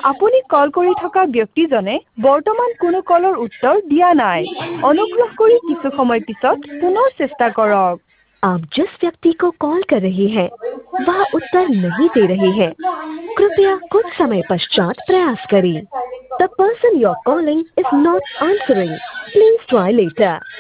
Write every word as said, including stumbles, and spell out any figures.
আপুনি কল কৰি থকা ব্যক্তিজনে বৰ্তমান কোনো কলৰ উত্তৰ দিয়া নাই। অনুগ্ৰহ কৰি কিছু সময় পিছত পুনৰ চেষ্টা কৰক। आप जिस व्यक्ति को कॉल कर रही हैं, वह उत्तर नहीं दे रही है। कृपया कुछ समय पश्चात प्रयास करें। The person you're calling is not answering. Please try later.